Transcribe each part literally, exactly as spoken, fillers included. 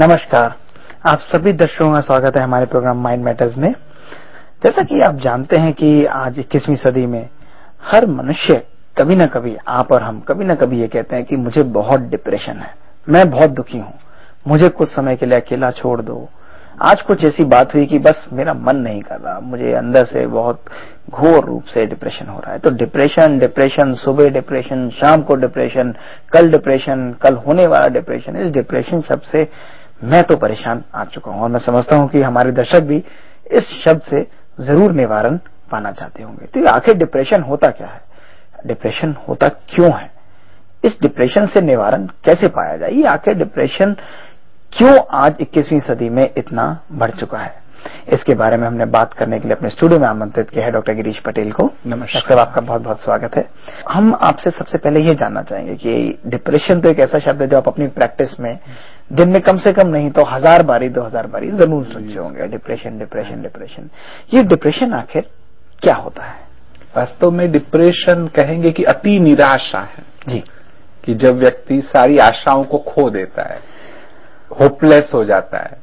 नमस्कार, आप सभी दर्शकों का स्वागत है हमारे प्रोग्राम माइंड मैटर्स में। जैसा कि आप जानते हैं कि आज इक्कीसवीं सदी में हर मनुष्य कभी न कभी, आप और हम कभी न कभी ये कहते हैं कि मुझे बहुत डिप्रेशन है, मैं बहुत दुखी हूं, मुझे कुछ समय के लिए अकेला छोड़ दो। आज कुछ ऐसी बात हुई कि बस मेरा मन नहीं कर रहा, मुझे अंदर से बहुत घोर रूप से डिप्रेशन हो रहा है। तो डिप्रेशन डिप्रेशन सुबह डिप्रेशन, शाम को डिप्रेशन, कल डिप्रेशन, कल होने वाला डिप्रेशन। इस डिप्रेशन शब्द से मैं तो परेशान आ चुका हूं और मैं समझता हूं कि हमारे दर्शक भी इस शब्द से जरूर निवारण पाना चाहते होंगे। तो आखिर डिप्रेशन होता क्या है, डिप्रेशन होता क्यों है, इस डिप्रेशन से निवारण कैसे पाया जाए, ये आखिर डिप्रेशन क्यों आज इक्कीसवीं सदी में इतना बढ़ चुका है, इसके बारे में हमने बात करने के लिए अपने स्टूडियो में आमंत्रित किया है डॉक्टर गिरीश पटेल को। नमस्कार, आपका बहुत बहुत स्वागत है। हम आपसे सबसे पहले ये जानना चाहेंगे कि डिप्रेशन तो एक ऐसा शब्द है जो आप अपनी प्रैक्टिस में दिन में कम से कम नहीं तो हजार बारी दो हजार बारी जरूर सुनते होंगे। डिप्रेशन डिप्रेशन डिप्रेशन ये डिप्रेशन आखिर क्या होता है? वास्तव में डिप्रेशन कहेंगे कि अति निराशा है जी, कि जब व्यक्ति सारी आशाओं को खो देता है, होपलेस हो जाता है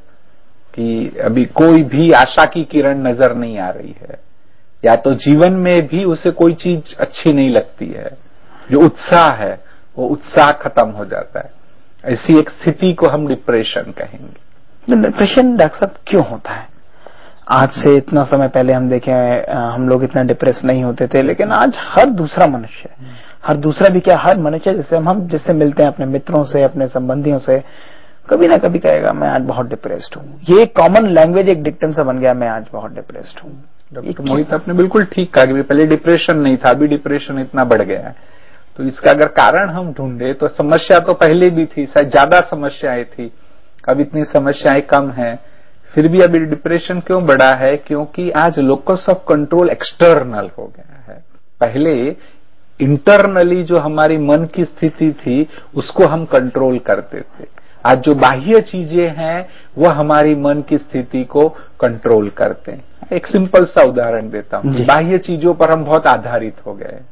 कि अभी कोई भी आशा की किरण नजर नहीं आ रही है, या तो जीवन में भी उसे कोई चीज अच्छी नहीं लगती है, जो उत्साह है वो उत्साह खत्म हो जाता है। ऐसी एक स्थिति को हम डिप्रेशन कहेंगे। डिप्रेशन डॉक्टर साहब क्यों होता है? आज से इतना समय पहले हम देखें, हम लोग इतना डिप्रेस नहीं होते थे, लेकिन आज हर दूसरा मनुष्य, हर दूसरा भी क्या, हर मनुष्य जिससे हम जिससे मिलते हैं, अपने मित्रों से, अपने संबंधियों से, कभी ना कभी कहेगा मैं आज बहुत डिप्रेस्ड हूं। ये कॉमन लैंग्वेज एक डिक्टम सा बन गया, मैं आज बहुत डिप्रेस्ड हूं। डॉक्टर मोहित, आपने बिल्कुल ठीक कहा कि पहले डिप्रेशन नहीं था, अभी डिप्रेशन इतना बढ़ गया है। तो इसका अगर कारण हम ढूंढे तो समस्या तो पहले भी थी, शायद ज्यादा समस्याएं थी, अब इतनी समस्याएं कम है, फिर भी अभी डिप्रेशन क्यों बढ़ा है? क्योंकि आज लोकस ऑफ कंट्रोल एक्सटर्नल हो गया है। पहले इंटरनली जो हमारी मन की स्थिति थी उसको हम कंट्रोल करते थे, आज जो बाह्य चीजें हैं वो हमारी मन की स्थिति को कंट्रोल करते हैं। एक सिंपल सा उदाहरण देता हूं, बाह्य चीजों पर हम बहुत आधारित हो गए।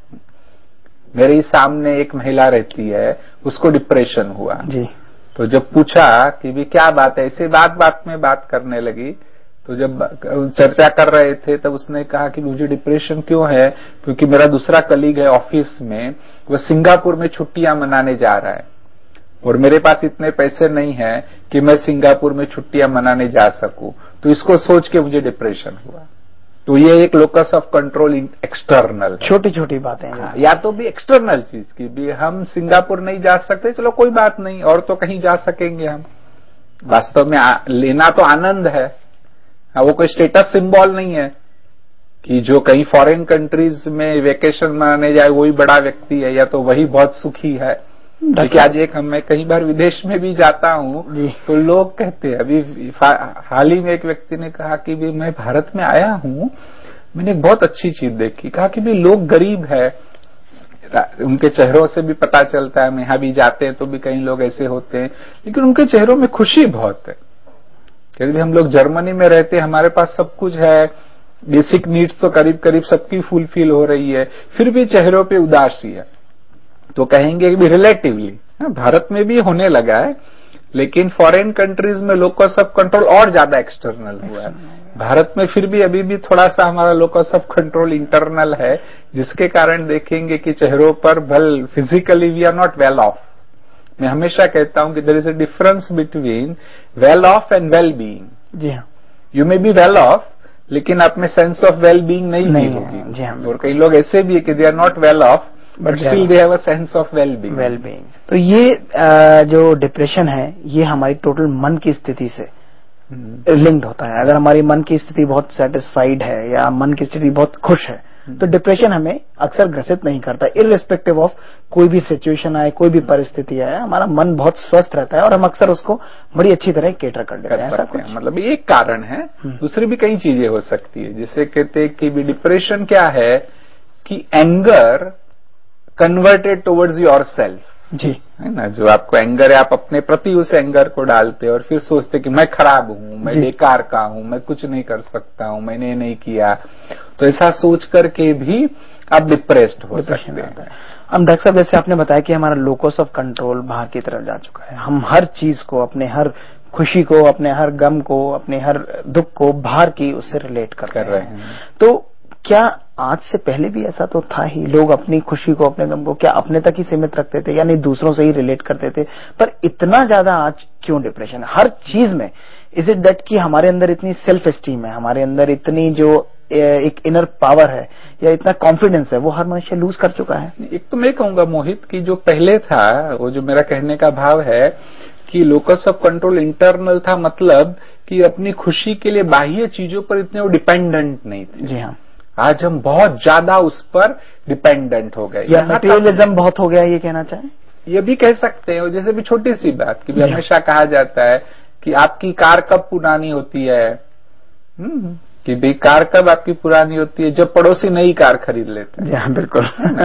मेरे ही सामने एक महिला रहती है, उसको डिप्रेशन हुआ जी। तो जब पूछा कि भी क्या बात है, ऐसे बात बात में बात करने लगी, तो जब चर्चा कर रहे थे तब उसने कहा कि मुझे डिप्रेशन क्यों है, क्योंकि मेरा दूसरा कलीग है ऑफिस में, वो सिंगापुर में छुट्टियां मनाने जा रहा है और मेरे पास इतने पैसे नहीं है कि मैं सिंगापुर में छुट्टियां मनाने जा सकूं, तो इसको सोच के मुझे डिप्रेशन हुआ। तो ये एक लोकस ऑफ कंट्रोल एक्सटर्नल, छोटी छोटी बातें। हाँ, या तो भी एक्सटर्नल चीज की भी, हम सिंगापुर नहीं जा सकते, चलो कोई बात नहीं, और तो कहीं जा सकेंगे हम। वास्तव में आ, लेना तो आनंद है, हाँ, वो कोई स्टेटस सिंबल नहीं है कि जो कहीं फॉरेन कंट्रीज में वेकेशन मनाने जाए वही बड़ा व्यक्ति है या तो वही बहुत सुखी है। देखिए आज एक हम मैं कई बार विदेश में भी जाता हूं तो लोग कहते हैं, अभी हाल ही में एक व्यक्ति ने कहा कि भी मैं भारत में आया हूं, मैंने एक बहुत अच्छी चीज देखी, कहा कि भी लोग गरीब है, उनके चेहरों से भी पता चलता है, हम यहां भी जाते हैं तो भी कई लोग ऐसे होते हैं, लेकिन उनके चेहरों में खुशी बहुत है। क्योंकि हम लोग जर्मनी में रहते हैं, हमारे पास सब कुछ है, बेसिक नीड्स तो करीब करीब सबकी फुलफिल हो रही है, फिर भी चेहरों पे उदासी है। तो कहेंगे कि रिलेटिवली भारत में भी होने लगा है, लेकिन फॉरेन कंट्रीज में लोकस ऑफ कंट्रोल और ज्यादा एक्सटर्नल हुआ है। भारत में फिर भी अभी भी थोड़ा सा हमारा लोकस ऑफ कंट्रोल इंटरनल है, जिसके कारण देखेंगे कि चेहरों पर भल physically we are not well off. मैं हमेशा कहता हूं कि there is a difference between well off and well being. जी हाँ, you may be well off लेकिन आप में सेंस ऑफ वेल बीइंग नहीं, नहीं होगी। जी हाँ, और कई लोग ऐसे भी है कि they are not well off but still they have a sense of well being. Well being. तो ये जो डिप्रेशन है ये हमारी टोटल मन की स्थिति से लिंक्ड होता है। अगर हमारी मन की स्थिति बहुत सेटिस्फाइड है या मन की स्थिति बहुत खुश है तो डिप्रेशन हमें अक्सर ग्रसित नहीं करता। इररिस्पेक्टिव ऑफ कोई भी सिचुएशन आए, कोई भी परिस्थिति आए, हमारा मन बहुत स्वस्थ रहता है और हम अक्सर उसको बड़ी अच्छी तरह केटर कर लेते हैं। ऐसा कुछ मतलब एक कारण है, दूसरी भी कई चीजें हो सकती है। जैसे कहते हैं कि डिप्रेशन क्या है कि anger converted towards yourself, जी है ना, जो आपको एंगर है आप अपने प्रति उस एंगर को डालते और फिर सोचते कि मैं खराब हूं, मैं बेकार का हूं, मैं कुछ नहीं कर सकता हूं, मैंने नहीं किया, तो ऐसा सोच करके भी आप डिप्रेस्ड हो सकते हैं। हम डॉक्टर साहब जैसे आपने बताया कि हमारा लोकस ऑफ कंट्रोल बाहर की तरफ जा चुका है, हम हर चीज को, अपने हर खुशी को, अपने हर गम को, अपने हर दुख को बाहर की उससे रिलेट कर, कर रहे हैं। तो क्या आज से पहले भी ऐसा तो था ही, लोग अपनी खुशी को, अपने गम को क्या अपने तक ही सीमित रखते थे, यानी दूसरों से ही रिलेट करते थे, पर इतना ज्यादा आज क्यों डिप्रेशन है हर चीज में? इज इट दैट कि हमारे अंदर इतनी सेल्फ एस्टीम है, हमारे अंदर इतनी जो एक इनर पावर है या इतना कॉन्फिडेंस है, वो हर मनुष्य लूज कर चुका है? एक तो मैं कहूंगा मोहित कि जो पहले था, वो जो मेरा कहने का भाव है कि लोकस ऑफ कंट्रोल इंटरनल था, मतलब कि अपनी खुशी के लिए बाह्य चीजों पर इतने वो डिपेंडेंट नहीं थे। जी हाँ। आज हम बहुत ज्यादा उस पर डिपेंडेंट हो गए, या मटेरियलिज्म बहुत हो गया, ये कहना चाहें? ये भी कह सकते हैं। जैसे भी छोटी सी बात कि भी हमेशा कहा जाता है कि आपकी कार कब पुरानी होती है, कि भाई कार कब आपकी पुरानी होती है? जब पड़ोसी नई कार खरीद लेते हैं। हाँ, बिल्कुल।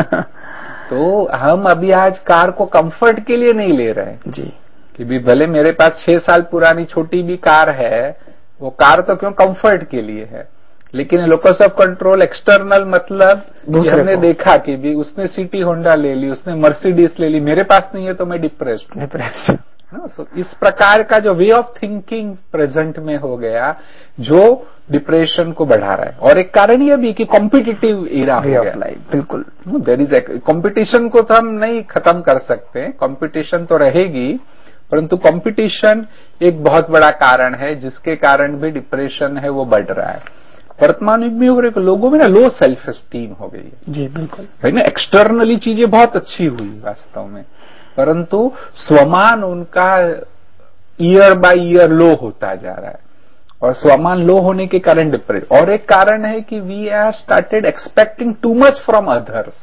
तो हम अभी आज कार को कंफर्ट के लिए नहीं ले रहे हैं जी, कि भी भले मेरे पास छह साल पुरानी छोटी भी कार है, वो कार तो क्यों कंफर्ट के लिए है, लेकिन लोकस ऑफ कंट्रोल एक्सटर्नल, मतलब हमने देखा कि भी उसने सिटी होंडा ले ली, उसने मर्सिडीज ले ली, मेरे पास नहीं है तो मैं डिप्रेस्ड डिप्रेस्ड सो इस प्रकार का जो वे ऑफ थिंकिंग प्रेजेंट में हो गया, जो डिप्रेशन को बढ़ा रहा है। और एक कारण यह भी कि कॉम्पिटिटिव एरा हो गया। बिल्कुल, देयर इज कंपटीशन को तो हम नहीं खत्म कर सकते, कंपटीशन तो रहेगी, परंतु कंपटीशन एक बहुत बड़ा कारण है जिसके कारण भी डिप्रेशन है वो बढ़ रहा है। वर्तमान युग में और लोगों में ना लो सेल्फ एस्टीम हो गई है। जी बिल्कुल, है ना। एक्सटर्नली चीजें बहुत अच्छी हुई वास्तव में, परंतु स्वमान उनका ईयर बाय ईयर लो होता जा रहा है, और स्वमान लो होने के कारण डिप्रेशन। और एक कारण है कि we are started expecting too much from others.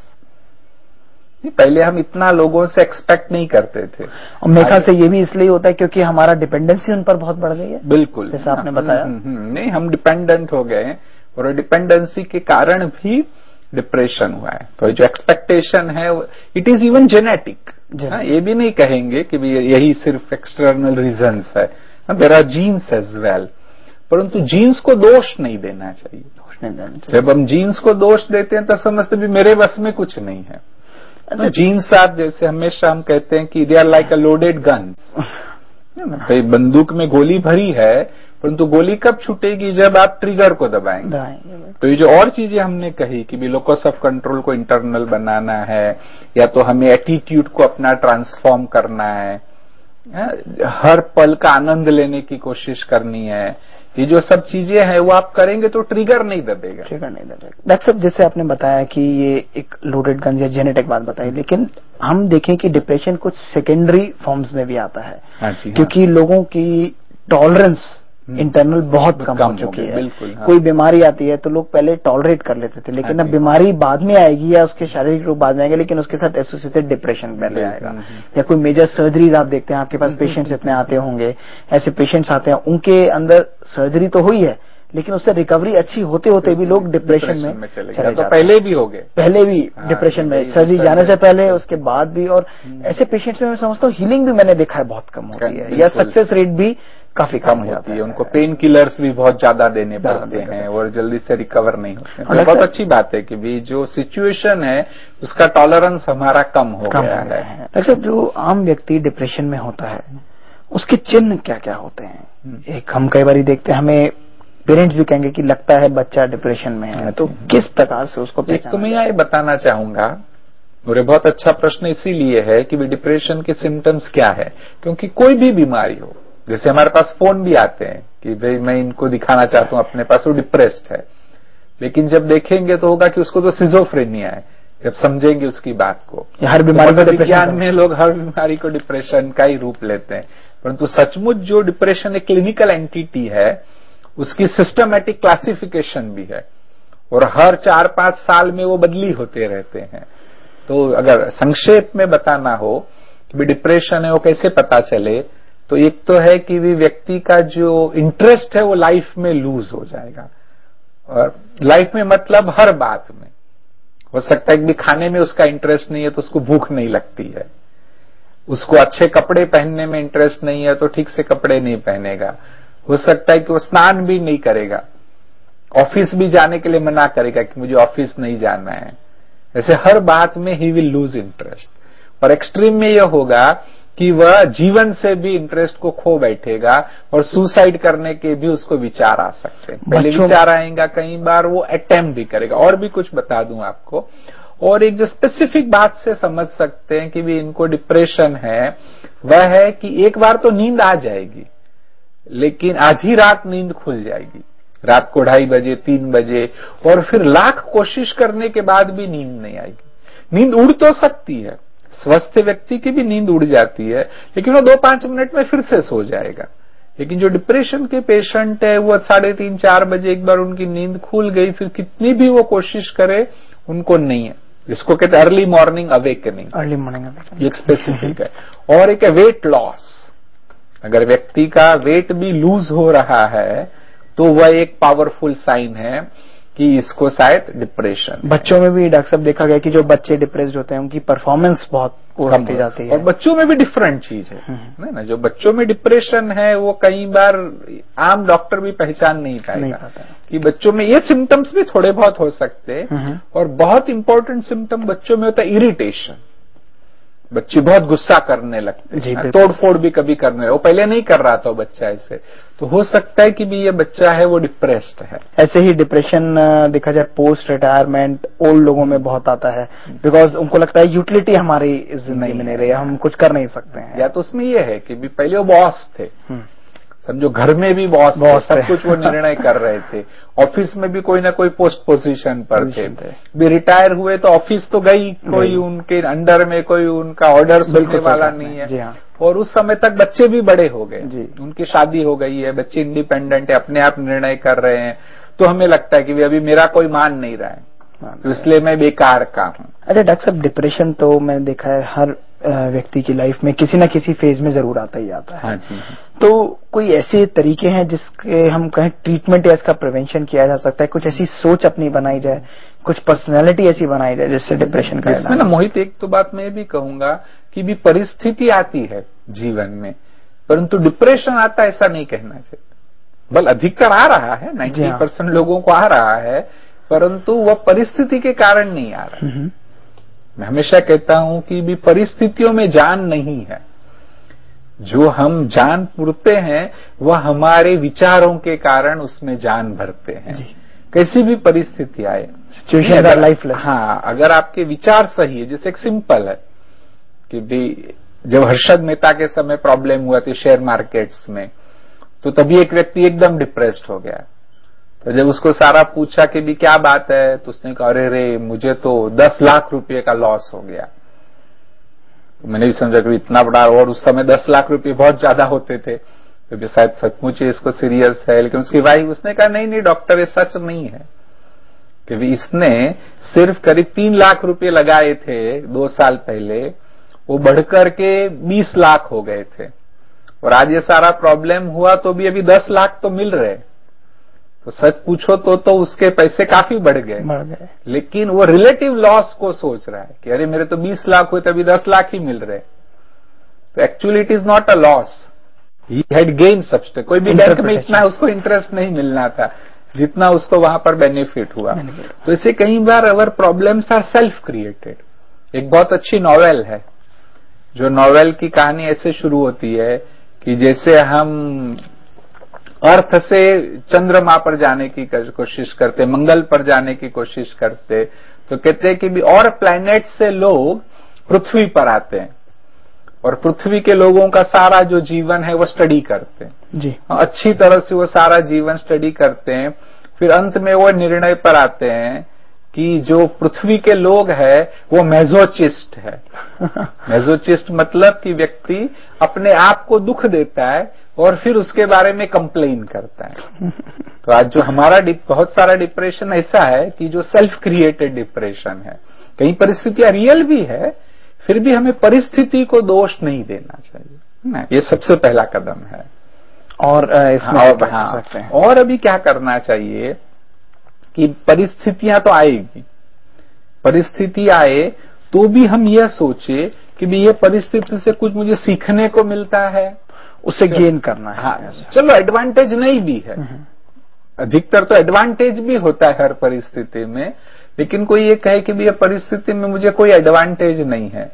पहले हम इतना लोगों से एक्सपेक्ट नहीं करते थे, और मेरे ख्याल से ये भी इसलिए होता है क्योंकि हमारा डिपेंडेंसी उन पर बहुत बढ़ गई है। बिल्कुल, जैसा आपने बताया। नहीं, हम डिपेंडेंट हो गए और डिपेंडेंसी के कारण भी डिप्रेशन हुआ है। तो जो एक्सपेक्टेशन है इट इज इवन जेनेटिक। ये भी नहीं कहेंगे कि यही सिर्फ एक्सटर्नल रीजंस है, there are genes as well, परंतु जीन्स को दोष नहीं देना चाहिए। दोष नहीं देना चाहिए। जब हम जीन्स को दोष देते हैं तो समझते भी मेरे बस में कुछ नहीं है। तो जीन्स आप जैसे हमेशा हम कहते हैं कि they are like a loaded guns. भाई बंदूक में गोली भरी है, परंतु गोली कब छूटेगी? जब आप ट्रिगर को दबाएंगे। तो ये जो और चीजें हमने कही कि भी लोकस ऑफ कंट्रोल को इंटरनल बनाना है, या तो हमें एटीट्यूड को अपना ट्रांसफॉर्म करना है, हर पल का आनंद लेने की कोशिश करनी है, ये जो सब चीजें हैं वो आप करेंगे तो ट्रिगर नहीं दबेगा। ट्रिगर नहीं दबेगा। डॉक्टर साहब, जैसे आपने बताया कि ये एक लोडेड गन या जेनेटिक बात बताई, लेकिन हम देखें कि डिप्रेशन कुछ सेकेंडरी फॉर्म्स में भी आता है। हाँ जी, क्योंकि हाँ। लोगों की टॉलरेंस इंटरनल बहुत कम हो चुकी है। बिल्कुल, हाँ। कोई बीमारी आती है तो लोग पहले टॉलरेट कर लेते थे, लेकिन हाँ अब बीमारी बाद में आएगी या उसके शारीरिक रूप बाद में आएगा, लेकिन उसके साथ एसोसिएटेड डिप्रेशन पहले आएगा। या कोई मेजर सर्जरीज आप देखते हैं, आपके पास पेशेंट्स इतने आते होंगे, ऐसे पेशेंट्स आते हैं, उनके अंदर सर्जरी तो हुई है लेकिन उससे रिकवरी अच्छी होते होते भी लोग डिप्रेशन में, में चले जाते हैं। तो पहले भी हो गए, पहले भी डिप्रेशन में, सर्जरी जाने से पहले, उसके बाद भी। और ऐसे पेशेंट्स में मैं समझता हूँ हीलिंग भी मैंने देखा है बहुत कम होती है, या सक्सेस रेट भी काफी कम हो जाती है। उनको पेन किलर्स भी बहुत ज्यादा देने पड़ते हैं और जल्दी से रिकवर नहीं होते हैं। बहुत अच्छी बात है कि भी जो सिचुएशन है उसका टॉलरेंस हमारा कम हो गया है। डॉक्टर साहब, जो आम व्यक्ति डिप्रेशन में होता है उसके चिन्ह क्या क्या होते हैं? एक हम कई बार देखते हैं, हमें पेरेंट्स भी कहेंगे कि लगता है बच्चा डिप्रेशन में है, तो किस प्रकार से उसको पहचाना? एक तो मैं ये बताना चाहूंगा, और बहुत अच्छा प्रश्न इसीलिए है कि डिप्रेशन के सिम्टम्स क्या है, क्योंकि कोई भी बीमारी हो, जैसे हमारे पास फोन भी आते हैं कि भाई मैं इनको दिखाना चाहता हूं अपने पास, वो डिप्रेस्ड है, लेकिन जब देखेंगे तो होगा कि उसको तो सिजोफ्रेनिया है। जब समझेंगे उसकी बात को, हर बीमारी को विज्ञान में लोग हर बीमारी को डिप्रेशन का ही रूप लेते हैं, परंतु सचमुच जो डिप्रेशन एक क्लिनिकल एंटिटी है उसकी सिस्टमैटिक क्लासिफिकेशन भी है, और हर चार पांच साल में वो बदली होते रहते हैं। तो अगर संक्षेप में बताना हो कि डिप्रेशन है वो कैसे पता चले, तो एक तो है कि भी व्यक्ति का जो इंटरेस्ट है वो लाइफ में लूज हो जाएगा। और लाइफ में मतलब हर बात में हो सकता है कि खाने में उसका इंटरेस्ट नहीं है तो उसको भूख नहीं लगती है, उसको अच्छे कपड़े पहनने में इंटरेस्ट नहीं है तो ठीक से कपड़े नहीं पहनेगा, हो सकता है कि वो स्नान भी नहीं करेगा, ऑफिस भी जाने के लिए मना करेगा कि मुझे ऑफिस नहीं जाना है। ऐसे हर बात में ही विल लूज इंटरेस्ट। और एक्सट्रीम में यह होगा कि वह जीवन से भी इंटरेस्ट को खो बैठेगा और सुसाइड करने के भी उसको विचार आ सकते हैं। पहले विचार आएगा, कई बार वो अटेम्प्ट भी करेगा। और भी कुछ बता दूं आपको, और एक जो स्पेसिफिक बात से समझ सकते हैं कि भी इनको डिप्रेशन है, वह है कि एक बार तो नींद आ जाएगी, लेकिन आधी रात नींद खुल जाएगी, रात को ढाई बजे तीन बजे, और फिर लाख कोशिश करने के बाद भी नींद नहीं आएगी। नींद उड़ तो सकती है, स्वस्थ व्यक्ति की भी नींद उड़ जाती है, लेकिन वो दो पांच मिनट में फिर से सो जाएगा। लेकिन जो डिप्रेशन के पेशेंट है, वो साढ़े तीन चार बजे एक बार उनकी नींद खुल गई, फिर कितनी भी वो कोशिश करे उनको नहीं है, जिसको कहते हैं early morning awakening. Early morning awakening एक स्पेसिफिक है। और एक है वेट लॉस। अगर व्यक्ति का वेट भी लूज हो रहा है तो वह एक पावरफुल साइन है कि इसको शायद डिप्रेशन। बच्चों में भी डॉक्टर साहब देखा गया कि जो बच्चे डिप्रेस्ड होते हैं उनकी परफॉर्मेंस बहुत उड़ती जाती है। और बच्चों में भी डिफरेंट चीज है ना, जो बच्चों में डिप्रेशन है वो कई बार आम डॉक्टर भी पहचान नहीं पाएगा, नहीं पाता कि बच्चों में ये सिम्टम्स भी थोड़े बहुत हो सकते हैं। और बहुत इंपॉर्टेंट सिम्टम बच्चों में होता है इरिटेशन। बच्चे बहुत गुस्सा करने लगते हैं, तोड़ फोड़ भी कभी करने लगे। वो पहले नहीं कर रहा था बच्चा ऐसे, तो हो सकता है कि भी ये बच्चा है वो डिप्रेस्ड है। ऐसे ही डिप्रेशन देखा जाए पोस्ट रिटायरमेंट ओल्ड लोगों में बहुत आता है, बिकॉज उनको लगता है यूटिलिटी हमारी जिंदगी में नहीं रही, हम कुछ कर नहीं सकते हैं। या तो उसमें ये है कि भी पहले वो बॉस थे, समझो घर में भी बॉस बॉस सब कुछ वो निर्णय कर रहे थे, ऑफिस में भी कोई ना कोई पोस्ट पोजीशन पर थे, भी रिटायर हुए तो ऑफिस तो गई, कोई उनके अंडर में कोई उनका ऑर्डर सुनने वाला नहीं है। हाँ। और उस समय तक बच्चे भी बड़े हो गए, उनकी शादी हो गई है, बच्चे इंडिपेंडेंट है, अपने आप निर्णय कर रहे हैं, तो हमें लगता है कि अभी मेरा कोई मान नहीं रहा है, तो इसलिए मैं बेकार का हूं। अच्छा डॉक्टर साहब, डिप्रेशन तो मैंने देखा है हर व्यक्ति की लाइफ में किसी न किसी फेज में जरूर आता ही आता है। हाँ जी। तो कोई ऐसे तरीके हैं जिसके हम कहें ट्रीटमेंट या इसका प्रिवेंशन किया जा सकता है? कुछ ऐसी सोच अपनी बनाई जाए, कुछ पर्सनैलिटी ऐसी बनाई जाए जिससे डिप्रेशन का इसमें ना मोहित एक तो बात मैं भी कहूंगा कि भी परिस्थिति आती है जीवन में, परंतु डिप्रेशन आता ऐसा नहीं कहना चाहिए। बल अधिकतर आ रहा है, नाइन्टी परसेंट लोगों को आ रहा है, परंतु वह परिस्थिति के कारण नहीं आ रहा है। मैं हमेशा कहता हूं कि भी परिस्थितियों में जान नहीं है, जो हम जान पुरते हैं वह हमारे विचारों के कारण उसमें जान भरते हैं। कैसी भी परिस्थिति आए, सिचुएशन आर लाइफलेस। हाँ, अगर आपके विचार सही है, जैसे एक सिंपल है कि भी जब हर्षद मेहता के समय प्रॉब्लम हुआ थी शेयर मार्केट्स में, तो तभी एक व्यक्ति एकदम डिप्रेस्ड हो गया। तो जब उसको सारा पूछा कि भी क्या बात है, तो उसने कहा अरे रे मुझे तो दस लाख रुपए का लॉस हो गया। तो मैंने भी समझा कि इतना बड़ा, और उस समय दस लाख रुपए बहुत ज्यादा होते थे, तो शायद सचमुच इसको सीरियस है। लेकिन उसकी वाइफ उसने कहा नहीं नहीं डॉक्टर ये सच नहीं है, कि इसने सिर्फ करीब तीन लाख रुपए लगाए थे दो साल पहले, वो बढ़कर के बीस लाख हो गए थे, और आज ये सारा प्रॉब्लम हुआ तो भी अभी दस लाख तो मिल रहे। तो सच पूछो तो तो उसके पैसे काफी बढ़ गए, बढ़ गए, लेकिन वो रिलेटिव लॉस को सोच रहा है कि अरे मेरे तो बीस लाख हुए तभी दस लाख ही मिल रहे। तो actually it is not a loss, he had gain substance. कोई भी बैंक में इतना उसको इंटरेस्ट नहीं मिलना था जितना उसको वहां पर बेनिफिट हुआ। तो इसे कई बार our problems are self created. एक बहुत अच्छी नॉवेल है, जो नॉवेल की कहानी ऐसे शुरू होती है कि जैसे हम अर्थ से चंद्रमा पर जाने की कोशिश करते, मंगल पर जाने की कोशिश करते, तो कहते हैं कि भी और प्लैनेट से लोग पृथ्वी पर आते हैं और पृथ्वी के लोगों का सारा जो जीवन है वो स्टडी करते हैं जी, अच्छी तरह से वो सारा जीवन स्टडी करते हैं। फिर अंत में वो निर्णय पर आते हैं कि जो पृथ्वी के लोग हैं वो मेजोचिस्ट है। मेजोचिस्ट मतलब कि व्यक्ति अपने आप को दुख देता है और फिर उसके बारे में कंप्लेन करता है। तो आज जो हमारा बहुत सारा डिप्रेशन ऐसा है कि जो सेल्फ क्रिएटेड डिप्रेशन है। कई परिस्थितियां रियल भी है, फिर भी हमें परिस्थिति को दोष नहीं देना चाहिए ना, ये सबसे पहला कदम है। और इसमें और, हाँ, और अभी क्या करना चाहिए कि परिस्थितियां तो आएगी, परिस्थिति आए तो भी हम यह सोचे कि भी ये परिस्थिति से कुछ मुझे सीखने को मिलता है, उसे गेन करना है। हाँ, चलो एडवांटेज नहीं भी है, अधिकतर तो एडवांटेज भी होता है हर परिस्थिति में, लेकिन कोई ये कहे कि भी ये परिस्थिति में मुझे कोई एडवांटेज नहीं है,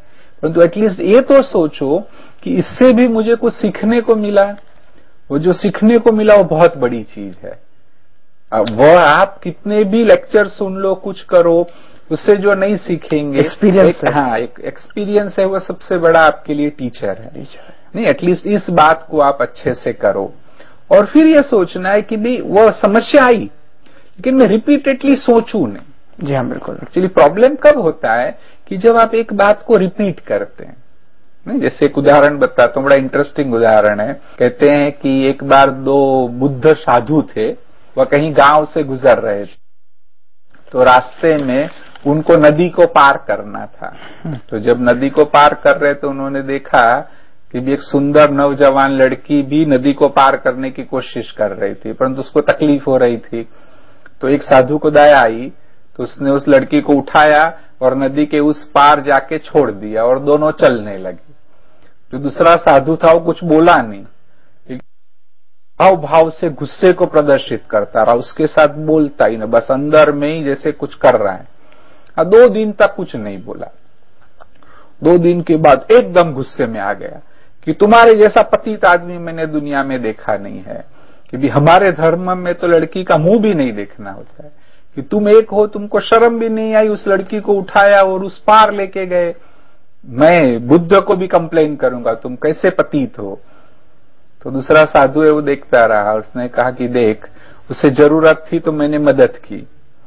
परंतु एटलीस्ट ये तो सोचो कि इससे भी मुझे कुछ सीखने को मिला। वो जो सीखने को मिला वो बहुत बड़ी चीज है। अब वह आप कितने भी लेक्चर सुन लो, कुछ करो, उससे जो नहीं सीखेंगे, एक्सपीरियंस है। हाँ, एक एक्सपीरियंस है, वो सबसे बड़ा आपके लिए टीचर है। टीचर है। नहीं, एटलीस्ट इस बात को आप अच्छे से करो। और फिर ये सोचना है कि भाई वो समस्या आई, लेकिन मैं रिपीटेडली सोचूं नहीं। जी हाँ, बिल्कुल। एक्चुअली प्रॉब्लम कब होता है कि जब आप एक बात को रिपीट करते हैं। नहीं, जैसे एक उदाहरण बताता हूं, बड़ा इंटरेस्टिंग उदाहरण है। कहते हैं कि एक बार दो बुद्ध साधु थे, वह कहीं गांव से गुजर रहे थे, तो रास्ते में उनको नदी को पार करना था। तो जब नदी को पार कर रहे तो उन्होंने देखा कि भी एक सुंदर नौजवान लड़की भी नदी को पार करने की कोशिश कर रही थी, परंतु उसको तकलीफ हो रही थी। तो एक साधु को दया आई, तो उसने उस लड़की को उठाया और नदी के उस पार जाके छोड़ दिया और दोनों चलने लगे। जो दूसरा साधु था वो कुछ बोला नहीं, भाव भाव से गुस्से को प्रदर्शित करता रहा, उसके साथ बोलता ही ना, बस अंदर में ही जैसे कुछ कर रहा है। दो दिन तक कुछ नहीं बोला। दो दिन के बाद एकदम गुस्से में आ गया कि तुम्हारे जैसा पतित आदमी मैंने दुनिया में देखा नहीं है, कि भी हमारे धर्म में तो लड़की का मुंह भी नहीं देखना होता है, कि तुम एक हो, तुमको शर्म भी नहीं आई, उस लड़की को उठाया और उस पार लेके गए। मैं बुद्ध को भी कंप्लेन करूंगा, तुम कैसे पतित हो। तो दूसरा साधु है वो देखता रहा, उसने कहा कि देख, उसे जरूरत थी तो मैंने मदद की,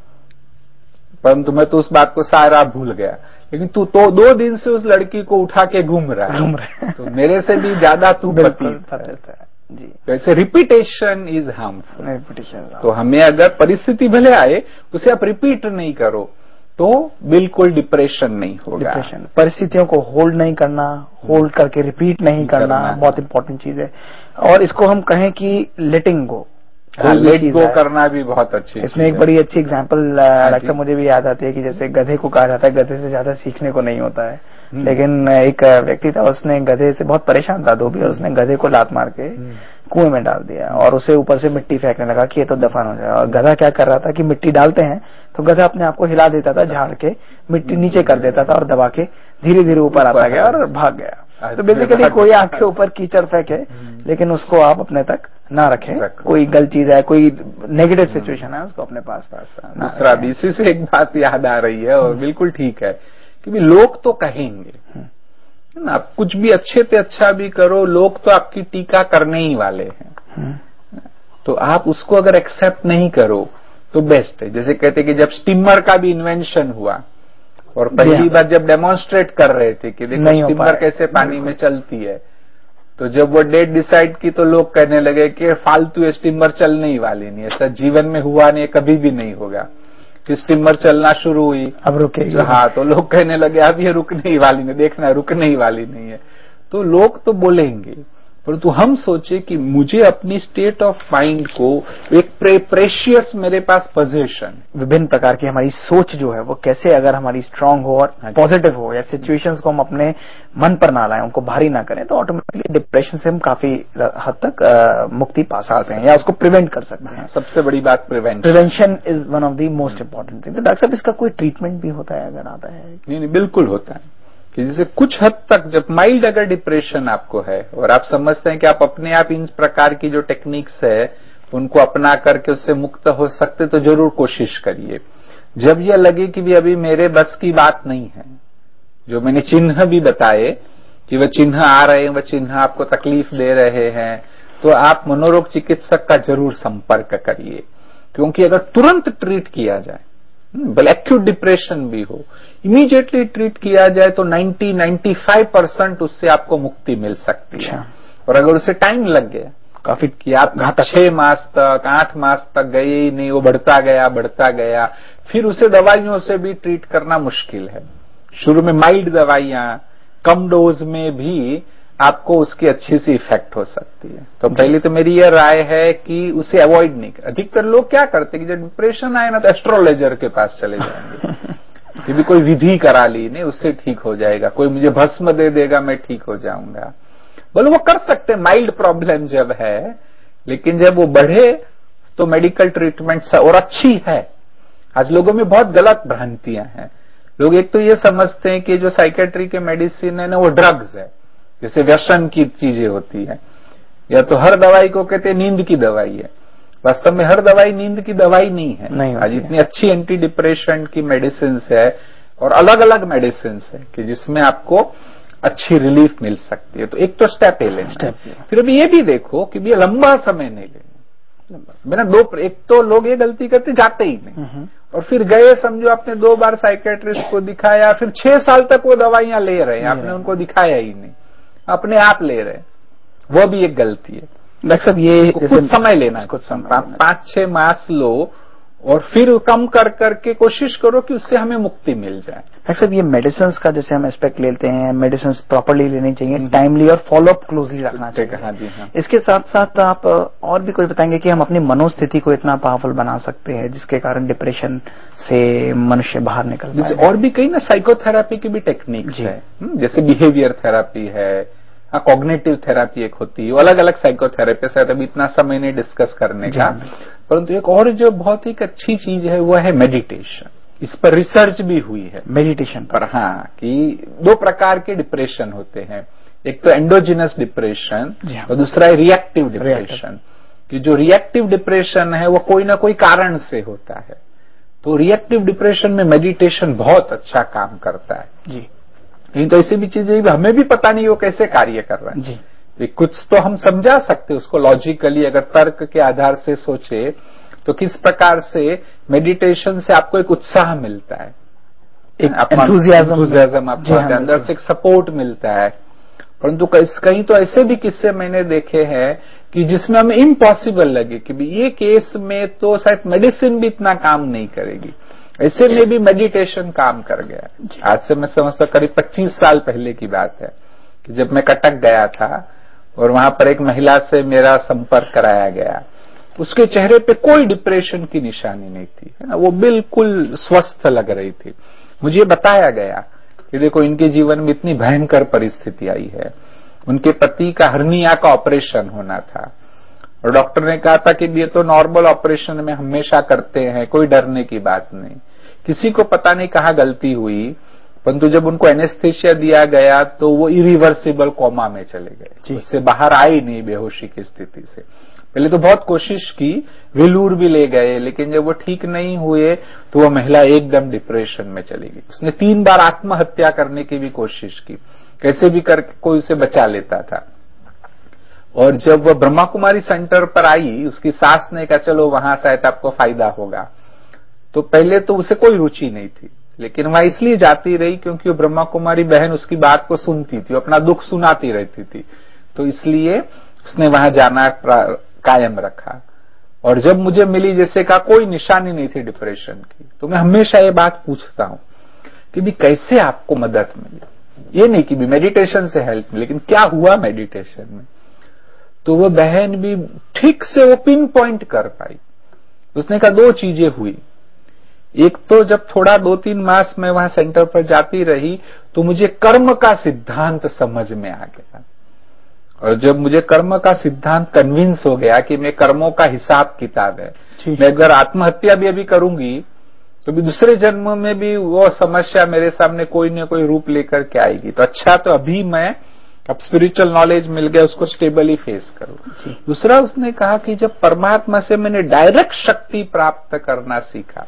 परंतु मैं तो उस बात को सारा भूल गया, लेकिन तू तो दो दिन से उस लड़की को उठा के घूम रहा है, घूम रहा है। तो मेरे से भी ज्यादा तू पतित है। जी, तो ऐसे रिपीटेशन इज हार्मफुल। रिपीटेशन। तो हमें अगर परिस्थिति भले आए, उसे आप रिपीट नहीं करो तो बिल्कुल डिप्रेशन नहीं होगा। डिप्रेशन, परिस्थितियों को होल्ड नहीं करना, होल्ड करके रिपीट नहीं करना, करना बहुत इंपॉर्टेंट चीज है। और इसको हम कहें कि लेटिंग गो, हाँ, लेट गो करना भी बहुत अच्छी। इसमें एक बड़ी अच्छी एग्जांपल डॉक्टर मुझे भी याद आती है कि जैसे गधे को कहा जाता है गधे से ज्यादा सीखने को नहीं होता है, लेकिन एक व्यक्ति था, उसने गधे से बहुत परेशान था धोबी, और उसने गधे को लात मार के कुएं में डाल दिया और उसे ऊपर से मिट्टी फेंकने लगा कि ये तो दफन हो जाए। और गधा क्या कर रहा था कि मिट्टी डालते हैं तो गधा अपने आप को हिला देता था, झाड़ के मिट्टी नीचे कर देता था और दबा के धीरे धीरे ऊपर आता गया और भाग गया। तो बेसिकली कोई आपके ऊपर कीचड़ फेंके, लेकिन उसको आप अपने तक ना रखें। कोई गलत चीज है, कोई नेगेटिव सिचुएशन है, उसको अपने पास दूसरा भी। इसी से एक बात याद आ रही है और बिल्कुल ठीक है कि भी लोग तो कहेंगे ना, आप कुछ भी अच्छे से अच्छा भी करो, लोग तो आपकी टीका करने ही वाले हैं। तो आप उसको अगर एक्सेप्ट नहीं करो तो बेस्ट है। जैसे कहते कि जब स्टीमर का भी इन्वेंशन हुआ और पहली बार जब डेमोन्स्ट्रेट कर रहे थे कि देखो स्टीमर कैसे पानी में चलती है, तो जब वो डेट डिसाइड की तो लोग कहने लगे कि फालतू स्टीमर चलने ही वाली नहीं, ऐसा जीवन में हुआ नहीं, कभी भी नहीं होगा। कि स्टीमर चलना शुरू हुई, अब रुकेगी। हाँ, तो लोग कहने लगे अब ये रुकने ही वाली नहीं, देखना रुकने ही वाली नहीं है। तो लोग तो बोलेंगे, परंतु हम सोचे कि मुझे अपनी स्टेट ऑफ माइंड को एक प्रे, प्रेशियस मेरे पास पोजीशन, विभिन्न प्रकार की हमारी सोच जो है वो कैसे अगर हमारी स्ट्रांग हो और पॉजिटिव हो, या सिचुएशंस को हम अपने मन पर ना लाएं, उनको भारी ना करें, तो ऑटोमेटिकली डिप्रेशन से हम काफी हद तक आ, मुक्ति पा सकते हैं या उसको प्रिवेंट कर सकते हैं। सबसे बड़ी बात prevention. Prevention is one of the most important thing. तो डॉक्टर साहब, इसका कोई ट्रीटमेंट भी होता है अगर आता है? नहीं नहीं, बिल्कुल होता है कि जैसे कुछ हद तक जब माइल्ड अगर डिप्रेशन आपको है और आप समझते हैं कि आप अपने आप इन प्रकार की जो टेक्निक्स है उनको अपना करके उससे मुक्त हो सकते, तो जरूर कोशिश करिए। जब यह लगे कि भी अभी मेरे बस की बात नहीं है, जो मैंने चिन्ह भी बताए कि वह चिन्ह आ रहे हैं, वह चिन्ह आपको तकलीफ दे रहे हैं, तो आप मनोरोग चिकित्सक का जरूर संपर्क करिए। क्योंकि अगर तुरंत ट्रीट किया जाए, भले एक्यूट डिप्रेशन भी हो, इमीडिएटली ट्रीट किया जाए तो नब्बे पचानवे परसेंट उससे आपको मुक्ति मिल सकती है। और अगर उसे टाइम लग गया काफी कि आप छह मास तक, आठ मास तक गए ही नहीं, वो बढ़ता गया बढ़ता गया, फिर उसे दवाइयों से भी ट्रीट करना मुश्किल है। शुरू में माइल्ड दवाइयां कम डोज में भी आपको उसकी अच्छी सी इफेक्ट हो सकती है। तो पहले तो मेरी यह राय है कि उसे अवॉइड नहीं कर। अधिकतर लोग क्या करते हैं कि जब डिप्रेशन आए ना तो एस्ट्रोलॉजर के पास चले जाएंगे कि भी कोई विधि करा ली, नहीं उससे ठीक हो जाएगा, कोई मुझे भस्म दे देगा मैं ठीक हो जाऊंगा। बोलो वो कर सकते हैं माइल्ड प्रॉब्लम जब है, लेकिन जब वो बढ़े तो मेडिकल ट्रीटमेंट और अच्छी है। आज लोगों में बहुत गलत भ्रांतियां हैं लोग एक तो ये समझते हैं कि जो साइकेट्री के मेडिसिन है ना वो ड्रग्स है, जैसे व्यसन की चीजें होती है, या तो हर दवाई को कहते हैं नींद की दवाई है। वास्तव में हर दवाई नींद की दवाई नहीं है। नहीं आज इतनी अच्छी एंटी डिप्रेशन की मेडिसिन है और अलग अलग मेडिसिन है कि जिसमें आपको अच्छी रिलीफ मिल सकती है। तो एक तो स्टेप ये लेना, फिर अभी ये भी देखो कि भी लंबा समय नहीं लेना। मैंने दो, एक तो लोग ये गलती करते जाते ही नहीं, और फिर गए समझो आपने दो बार साइकेट्रिस्ट को दिखाया, फिर छह साल तक वो दवाइयां ले रहे हैं, आपने उनको दिखाया ही नहीं, अपने आप ले रहे हैं, वो भी एक गलती है। डॉक्टर साहब ये कुछ समय लेना, कुछ समय पांच छह मास लो और फिर कम कर करके कोशिश करो कि उससे हमें मुक्ति मिल जाए। डॉक्टर साहब ये मेडिसिन का जैसे हम एस्पेक्ट लेते हैं, मेडिसिन प्रॉपर्ली लेनी चाहिए, टाइमली और फॉलोअप क्लोजली रखना चाहिए। हाँ जी, हाँ। इसके साथ साथ आप और भी कुछ बताएंगे कि हम अपनी मनोस्थिति को इतना पावरफुल बना सकते हैं जिसके कारण डिप्रेशन से मनुष्य बाहर निकल पाए। और भी कई ना साइकोथेरापी की भी टेक्निक्स है, जैसे बिहेवियर थेरापी है, हाँ, कॉग्निटिव थेरापी एक होती है, अलग अलग साइकोथेरेपी से अभी इतना समय नहीं डिस्कस करने का। परंतु एक और जो बहुत ही अच्छी चीज है वो है मेडिटेशन। इस पर रिसर्च भी हुई है मेडिटेशन पर, हाँ, कि दो प्रकार के डिप्रेशन होते हैं, एक तो एंडोजिनस डिप्रेशन और दूसरा है रिएक्टिव डिप्रेशन। कि जो रिएक्टिव डिप्रेशन है वो कोई ना कोई कारण से होता है, तो रिएक्टिव डिप्रेशन में मेडिटेशन बहुत अच्छा काम करता है जी। नहीं तो ऐसी भी चीजें हमें भी पता नहीं वो कैसे कार्य कर रहा है जी। कुछ तो हम समझा सकते उसको लॉजिकली, अगर तर्क के आधार से सोचे तो किस प्रकार से मेडिटेशन से आपको एक उत्साह मिलता है, एक एंथुसियाज्म आपको अंदर से एक सपोर्ट मिलता है। परंतु कहीं तो ऐसे भी किस्से मैंने देखे हैं कि जिसमें हमें इम्पॉसिबल लगे कि ये केस में तो शायद मेडिसिन भी इतना काम नहीं करेगी, ऐसे में भी मेडिटेशन काम कर गया। आज से मैं समझता करीब पच्चीस साल पहले की बात है कि जब मैं कटक गया था और वहां पर एक महिला से मेरा संपर्क कराया गया, उसके चेहरे पे कोई डिप्रेशन की निशानी नहीं थी, है ना, वो बिल्कुल स्वस्थ लग रही थी। मुझे बताया गया कि देखो इनके जीवन में इतनी भयंकर परिस्थिति आई है, उनके पति का हर्निया का ऑपरेशन होना था और डॉक्टर ने कहा था कि ये तो नॉर्मल ऑपरेशन में हमेशा करते हैं, कोई डरने की बात नहीं। किसी को पता नहीं कहाँ गलती हुई, परंतु जब उनको एनेस्थेशिया दिया गया तो वो इरिवर्सिबल कोमा में चले गए, उससे बाहर आई नहीं बेहोशी की स्थिति से। पहले तो बहुत कोशिश की, वेलूर भी ले गए, लेकिन जब वो ठीक नहीं हुए तो वो महिला एकदम डिप्रेशन में चली गई। उसने तीन बार आत्महत्या करने की भी कोशिश की, कैसे भी करके कोई उसे बचा लेता था। और जब वह ब्रह्मा कुमारी सेंटर पर आई, उसकी सास ने कहा चलो वहां शायद आपको फायदा होगा, तो पहले तो उसे कोई रुचि नहीं थी, लेकिन वह इसलिए जाती रही क्योंकि वो ब्रह्मा कुमारी बहन उसकी बात को सुनती थी, अपना दुख सुनाती रहती थी, तो इसलिए उसने वहां जाना कायम रखा। और जब मुझे मिली, जैसे कहा कोई निशानी नहीं थी डिप्रेशन की, तो मैं हमेशा ये बात पूछता हूं कि भी कैसे आपको मदद मिली, ये नहीं कि भी मेडिटेशन से हेल्प मिली, लेकिन क्या हुआ मेडिटेशन में। तो वो बहन भी ठीक से वो पिन पॉइंट कर पाई। उसने कहा दो चीजें हुई, एक तो जब थोड़ा दो तीन मास में वहां सेंटर पर जाती रही तो मुझे कर्म का सिद्धांत समझ में आ गया, और जब मुझे कर्म का सिद्धांत कन्विंस हो गया कि मैं कर्मों का हिसाब किताब है, मैं अगर आत्महत्या भी अभी करूंगी तो भी दूसरे जन्म में भी वो समस्या मेरे सामने कोई न कोई रूप लेकर के आएगी, तो अच्छा तो अभी मैं अब स्पिरिचुअल नॉलेज मिल गया उसको स्टेबली फेस करूं। दूसरा उसने कहा कि जब परमात्मा से मैंने डायरेक्ट शक्ति प्राप्त करना सीखा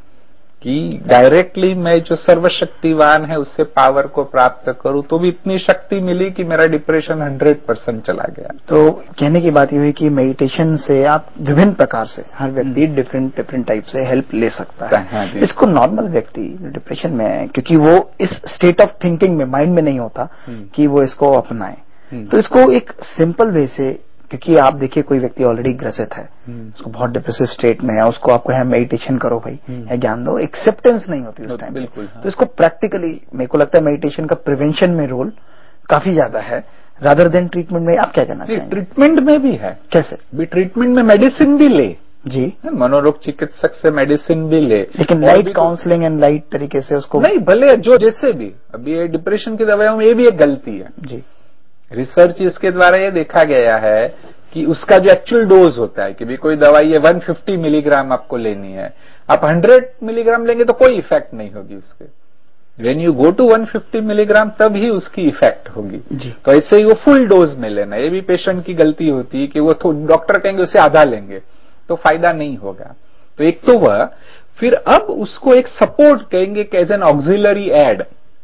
कि डायरेक्टली मैं जो सर्वशक्तिवान है उससे पावर को प्राप्त करूं, तो भी इतनी शक्ति मिली कि मेरा डिप्रेशन हंड्रेड परसेंट चला गया। तो कहने की बात ये हुई कि मेडिटेशन से आप विभिन्न प्रकार से, हर व्यक्ति डिफरेंट डिफरेंट टाइप से हेल्प ले सकता है। हाँ, इसको नॉर्मल व्यक्ति डिप्रेशन में है, क्योंकि वो इस स्टेट ऑफ थिंकिंग में, माइंड में नहीं होता कि वो इसको अपनाए, तो इसको एक सिंपल वे से, क्योंकि आप देखिए कोई व्यक्ति ऑलरेडी ग्रसित है, उसको बहुत डिप्रेसिव स्टेट में है, उसको आपको है मेडिटेशन करो भाई या ज्ञान दो, एक्सेप्टेंस नहीं होती उस टाइम पे। हाँ। तो इसको प्रैक्टिकली मेरे को लगता है मेडिटेशन का प्रिवेंशन में रोल काफी ज्यादा है रादर देन ट्रीटमेंट में। आप क्या कहना चाहेंगे? ट्रीटमेंट में भी है। कैसे? भी ट्रीटमेंट में मेडिसिन भी ले जी, मनोरोग चिकित्सक से मेडिसिन भी ले, लेकिन लाइट काउंसलिंग एंड लाइट तरीके से उसको नहीं, भले जो जैसे भी। अभी ये डिप्रेशन की दवाइयों में ये भी एक गलती है जी। रिसर्च इसके द्वारा ये देखा गया है कि उसका जो एक्चुअल डोज होता है कि भी कोई दवाई है एक सौ पचास मिलीग्राम आपको लेनी है, आप सौ मिलीग्राम लेंगे तो कोई इफेक्ट नहीं होगी उसके। When you go to one fifty milligram तब ही उसकी इफेक्ट होगी जी। तो ऐसे ही वो फुल डोज में लेना, ये भी पेशेंट की गलती होती है कि वो तो डॉक्टर कहेंगे उससे आधा लेंगे तो फायदा नहीं होगा। तो एक तो वह, फिर अब उसको एक सपोर्ट कहेंगे as an auxiliary aid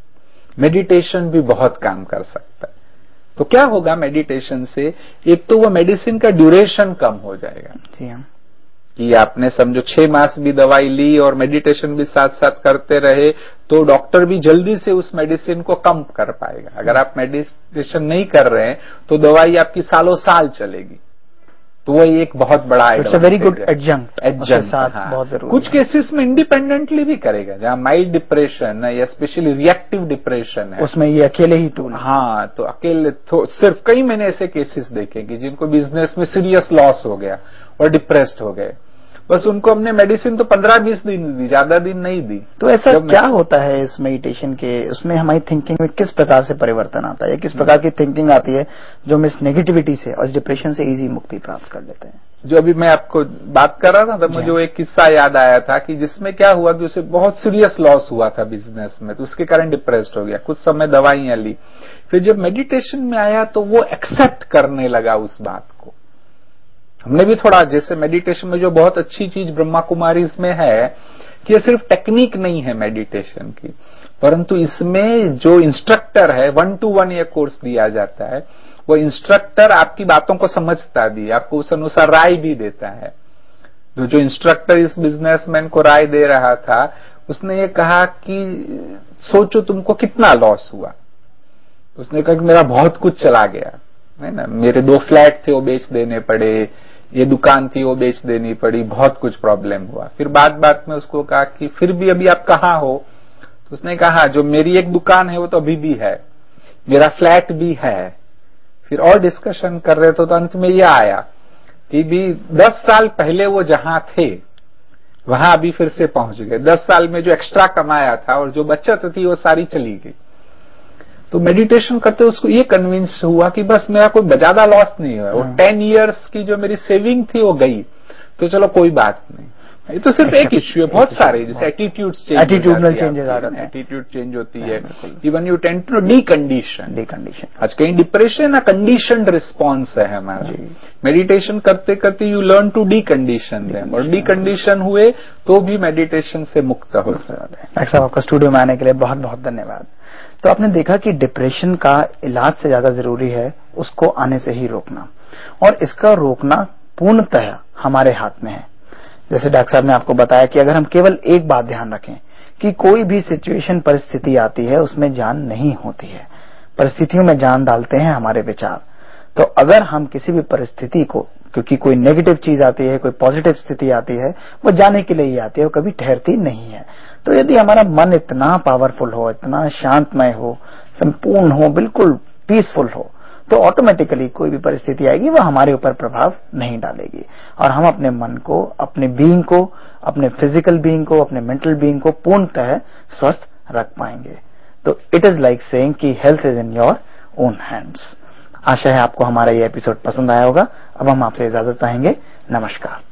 meditation भी बहुत काम कर सकता है। तो क्या होगा मेडिटेशन से, एक तो वो मेडिसिन का ड्यूरेशन कम हो जाएगा जी हाँ। कि आपने समझो छह मास भी दवाई ली और मेडिटेशन भी साथ साथ करते रहे तो डॉक्टर भी जल्दी से उस मेडिसिन को कम कर पाएगा। अगर आप मेडिटेशन नहीं कर रहे हैं तो दवाई आपकी सालों साल चलेगी, तो वो एक बहुत बड़ा it's a very good adjunct adjunct हाँ, बहुत जरूरी कुछ है। केसेस में इंडिपेंडेंटली भी करेगा, जहां माइल्ड डिप्रेशन है या स्पेशली रिएक्टिव डिप्रेशन है, उसमें ये अकेले ही टूल। हाँ, तो अकेले तो सिर्फ कई मैंने ऐसे केसेस देखे कि जिनको बिजनेस में सीरियस लॉस हो गया और डिप्रेस्ड हो गए, बस उनको हमने मेडिसिन तो पंद्रह बीस दिन दी, ज्यादा दिन नहीं दी। तो ऐसा क्या होता है इस मेडिटेशन के, उसमें हमारी थिंकिंग में किस प्रकार से परिवर्तन आता है, किस प्रकार की थिंकिंग आती है जो हम इस नेगेटिविटी से और इस डिप्रेशन से इजी मुक्ति प्राप्त कर लेते हैं? जो अभी मैं आपको बात कर रहा था तब मुझे वो एक किस्सा याद आया था कि जिसमें क्या हुआ कि उसे बहुत सीरियस लॉस हुआ था बिजनेस में, तो उसके कारण डिप्रेस्ड हो गया, कुछ समय दवाइयां ली, फिर जब मेडिटेशन में आया तो वो एक्सेप्ट करने लगा उस बात को। हमने भी थोड़ा, जैसे मेडिटेशन में जो बहुत अच्छी चीज ब्रह्मा कुमारी इसमें है कि ये सिर्फ टेक्निक नहीं है मेडिटेशन की, परंतु इसमें जो इंस्ट्रक्टर है, वन टू वन ये कोर्स दिया जाता है, वो इंस्ट्रक्टर आपकी बातों को समझता भी, आपको उस अनुसार राय भी देता है। तो जो इंस्ट्रक्टर इस बिजनेसमैन को राय दे रहा था, उसने ये कहा कि सोचो तुमको कितना लॉस हुआ। उसने कहा कि मेरा बहुत कुछ चला गया है ना, मेरे दो फ्लैट थे वो बेच देने पड़े, ये दुकान थी वो बेच देनी पड़ी, बहुत कुछ प्रॉब्लम हुआ। फिर बात बात में उसको कहा कि फिर भी अभी आप कहाँ हो? तो उसने कहा जो मेरी एक दुकान है वो तो अभी भी है, मेरा फ्लैट भी है। फिर और डिस्कशन कर रहे थे तो अंत में ये आया कि भी दस साल पहले वो जहां थे वहां अभी फिर से पहुंच गए, दस साल में जो एक्स्ट्रा कमाया था और जो बचत थी वो सारी चली गई। तो मेडिटेशन करते उसको ये कन्विंस हुआ कि बस मेरा कोई ज्यादा लॉस नहीं हुआ, वो टेन इयर्स की जो मेरी सेविंग थी वो गई, तो चलो कोई बात नहीं। ये तो सिर्फ एक इश्यू है, बहुत सारे, जैसे एटीट्यूड चेंज, एटीट्यूडनल चेंजेस आ जाते हैं, एटीट्यूड चेंज होती है, even you tend to decondition decondition आज कहीं डिप्रेशन या कंडीशनड रिस्पॉन्स है हमारा। मेडिटेशन करते करते you learn to decondition them, और डीकंडीशन हुए तो भी मेडिटेशन से मुक्त हो सकते हैं। डॉक्टर साहब आपका स्टूडियो में आने के लिए बहुत बहुत धन्यवाद। तो आपने देखा कि डिप्रेशन का इलाज से ज्यादा जरूरी है उसको आने से ही रोकना, और इसका रोकना पूर्णतः हमारे हाथ में है। जैसे डॉक्टर साहब ने आपको बताया कि अगर हम केवल एक बात ध्यान रखें कि कोई भी सिचुएशन परिस्थिति आती है उसमें जान नहीं होती है, परिस्थितियों में जान डालते हैं हमारे विचार। तो अगर हम किसी भी परिस्थिति को, क्योंकि कोई नेगेटिव चीज आती है, कोई पॉजिटिव स्थिति आती है, वो जाने के लिए ही आती है, वो कभी ठहरती नहीं है। तो यदि हमारा मन इतना पावरफुल हो, इतना शांतमय हो, संपूर्ण हो, बिल्कुल पीसफुल हो, तो ऑटोमेटिकली कोई भी परिस्थिति आएगी वो हमारे ऊपर प्रभाव नहीं डालेगी, और हम अपने मन को, अपने बीइंग को, अपने फिजिकल बीइंग को, अपने मेंटल बीइंग को पूर्णतः स्वस्थ रख पाएंगे। तो इट इज लाइक सेइंग कि health is in your own hands. आशा है आपको हमारा ये एपिसोड पसंद आया होगा। अब हम आपसे इजाजत चाहेंगे। नमस्कार।